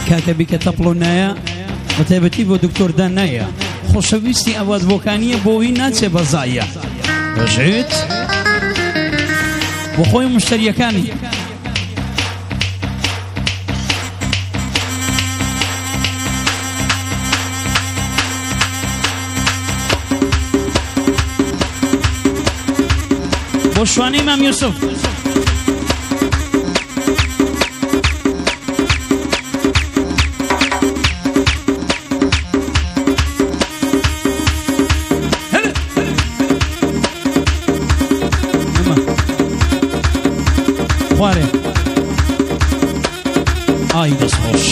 کاتەبی کە تەپڵۆنایە بە تایبەتی بۆ دکتۆر دانایە خۆشەویستی ئەوات بۆکانیە بۆی ناچێ بەزایە دەژێت بۆ خۆی مشتریەکانی بۆ شوانەی مام یوسف خوارێ ئای دەستخۆش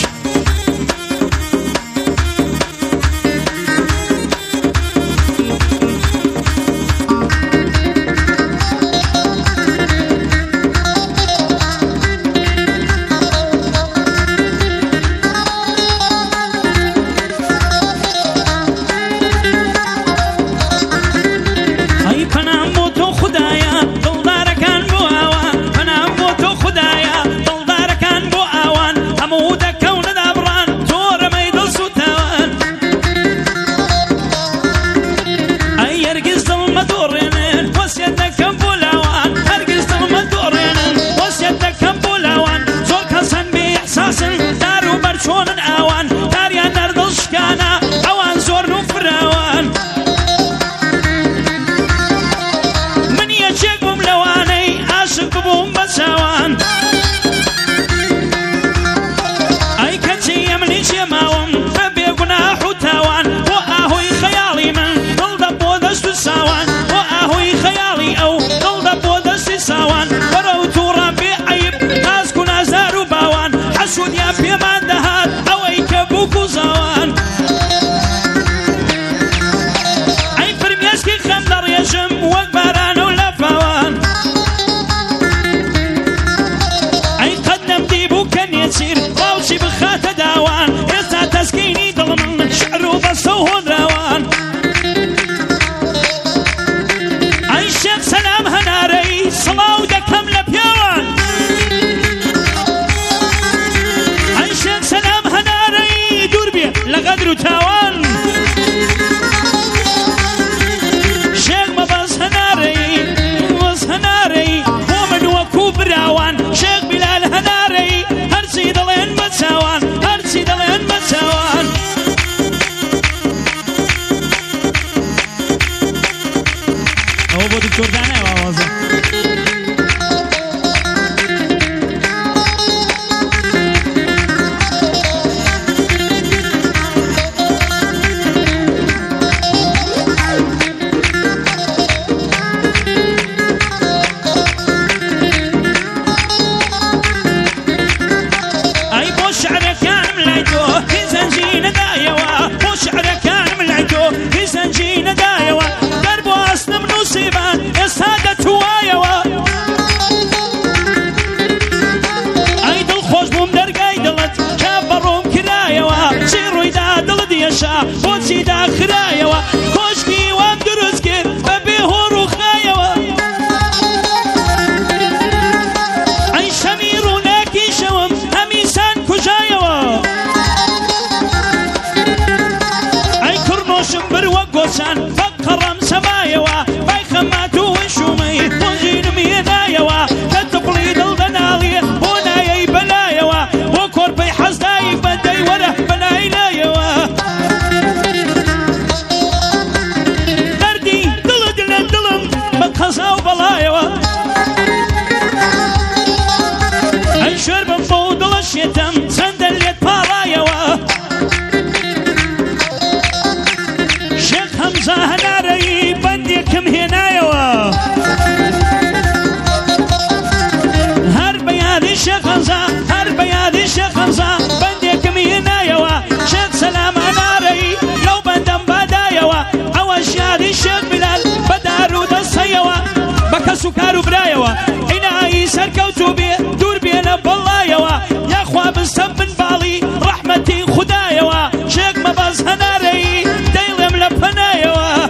سكارو برايوا إنا يسر كوتوبي دور بينا بالله يا خوا بستم من بالي رحمتي خدايوا شيك ما باز هناري دايلم لبنايوا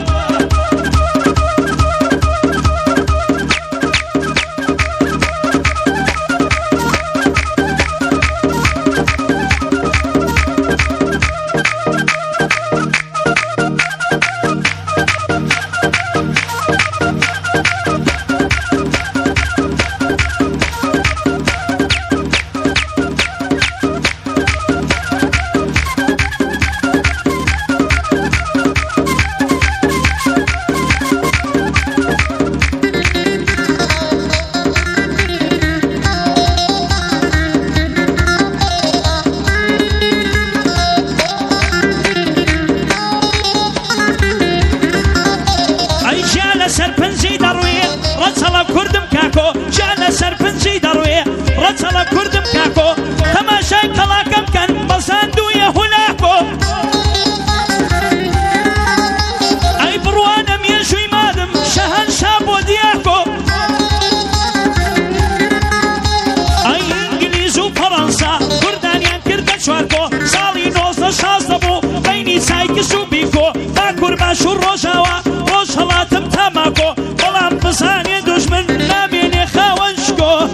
باش الرجاوة روش هلاتم تماكو بلام بزاني دجمن ناميني خاونشكو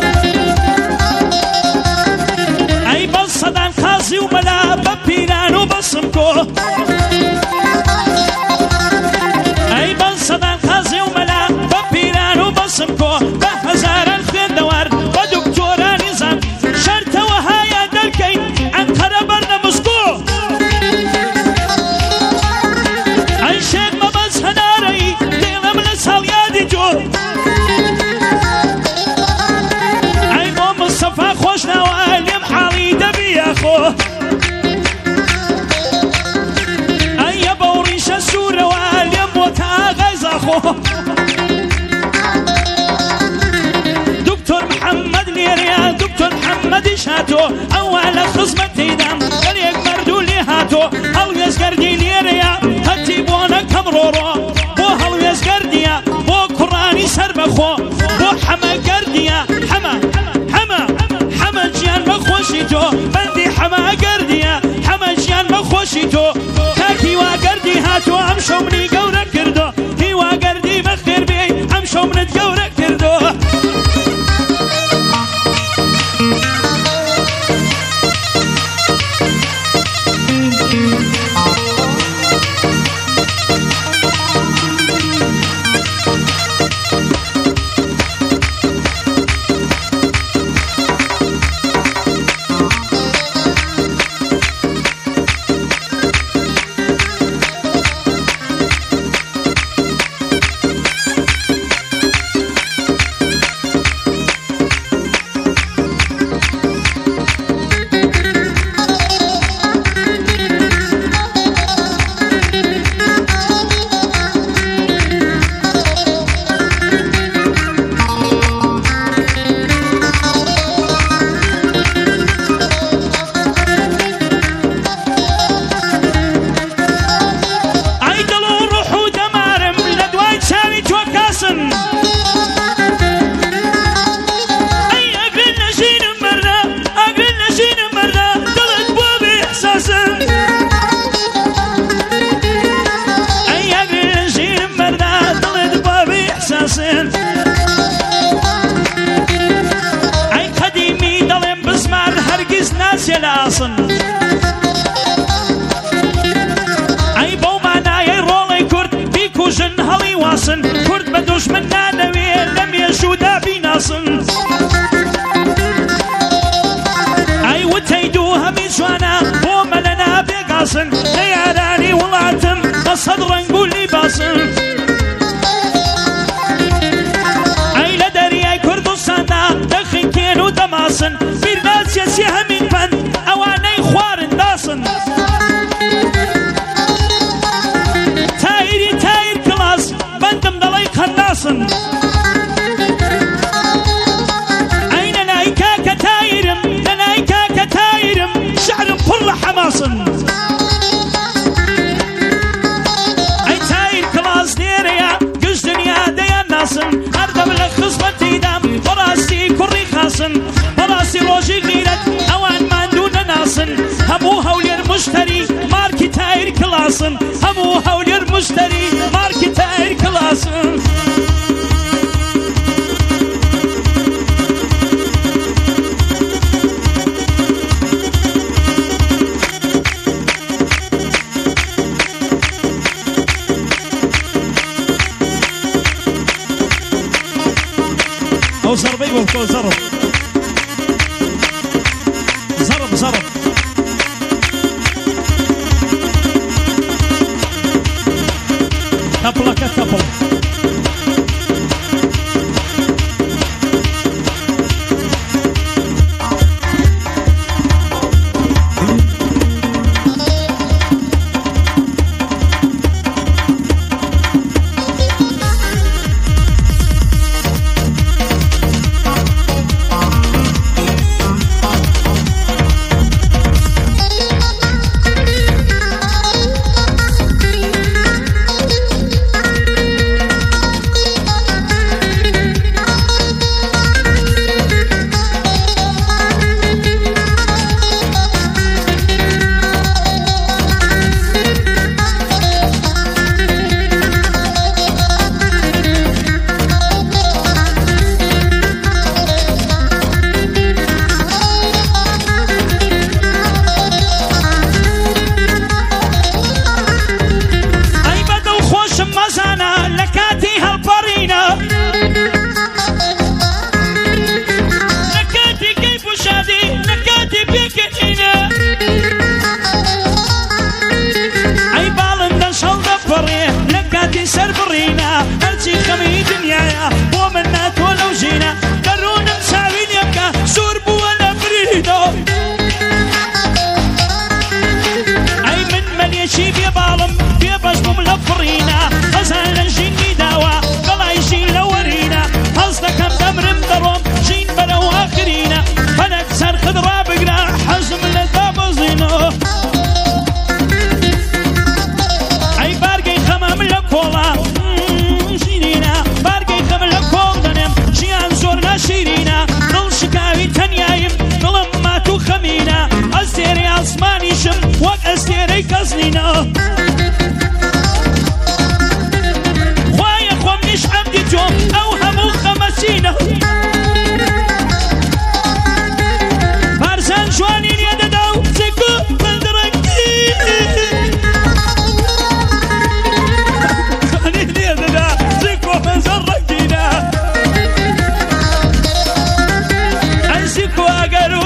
أي بصدان خازي وملا ببينان وبصمكو أي بصدان خازي وملا ببينان وبصمكو بهزار الخير دوار ودكتوران نظام شرط وهايا دركين عن قربرنا مسكو أي شيخ ما بس هناري دينا من الساليادي جو أي مو مصطفى خوشنا وأليم حالي دبي أخو أي بوريش السورة وأليم وتاغيز أخو دكتور محمد ليريا دكتور محمد شاتو أول خصمتي دام قليك مردو لي هاتو هل يزقردي ليريا هاتي بونا كمرورو بو هل يزقرديا بو قراني سربخو بو حما قرديا حما جيان مخوشيتو بندي حما قرديا حما جيان مخوشيتو كاكي وقردي هاتو امشو مني قورا كردو هي وقردي مخير بي امشو من تقورا كردو أي قديمي دلم بزمار هرگز ناسي لاسن أي بوماناي رولي كرد بيكو جن هلي واسن كرد بدوش من نانوي لم يشودا بيناسن أي وتيدوها من جوانا بوملنا بيقاسن لياراني ولاتم بصدرا نقولي باسن دخن كينو دماسن بيرناس يسيها من بند اواني خوارن داسن تاير كلاس بندم دلي خناسن اين نايكا كتايرم شعر كل حماسن اي تاير كلاس ديريا قش دنيا ديان ناسن اردم لخصبتي دام براسي كوري خاصن براسي روجي غيرت اوان ماندون ناسن همو هولير مشتري ماركي تاير كلاسن همو هولير مشتري ماركي تاير كلاسن او زربي وفكو زرب كابلا كابلا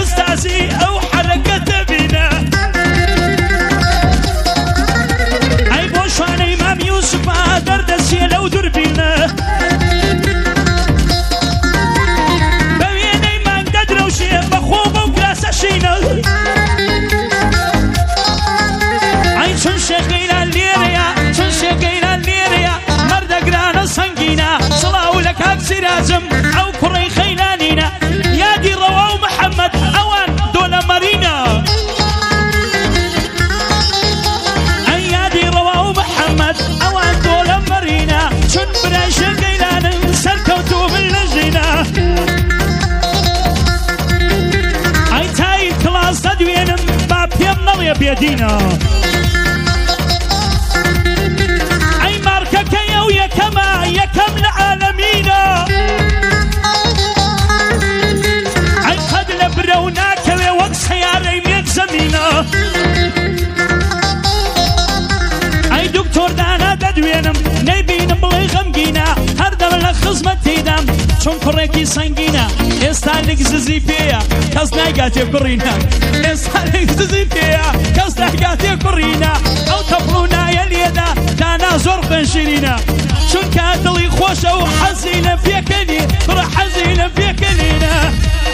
أستاذي أو حركة بنا أي بوشوان إمام يوسف دردسي لو دربينا بويني من قدر وشي بخوب وكراسة شينا أي شن شغينا الليريا شن شغينا الليريا مرد قرانا سنقينا صلاة لك أكسي لازم أو كري خيلانينا يادي رواو محمد أوان دولة مارينا أي يادي رواو محمد أوان دولة مارينا شن براش قيلان سركوتو باللجينا أي تاي كلاس تدوينم باب يمنو يبيدينا أي ماركة كيو يكما يكم العالمين بروناك لوك سياري ميك زمينا اي دكتور دانا ددوينم نبينم بلي غمقينا هردم لخزمتي دم چون كوريكي سنگينا استالك ززي فيا كاس نايقاتي كورينا استالك ززي فيا كاس نايقاتي كورينا او تبرونا يليدا دانا زور بنشرينا چون كاتلي خوشة وحزينة فيكني برا حزينة فيكنينا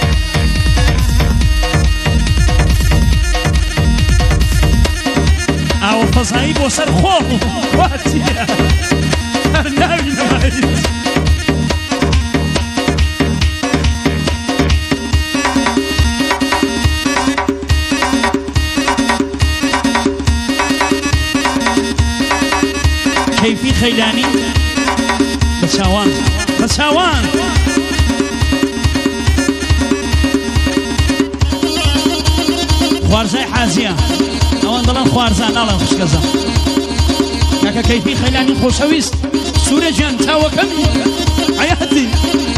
او فصايب وسر خوف واتيا هرناوي نمايز كيفي خيلاني بساوان بساوان خوارزاي حازية اوان دلان خوارزان نالان خوشكزا كاكا كيفي خيلاني خوشويست سورة جان تاوكم حياتي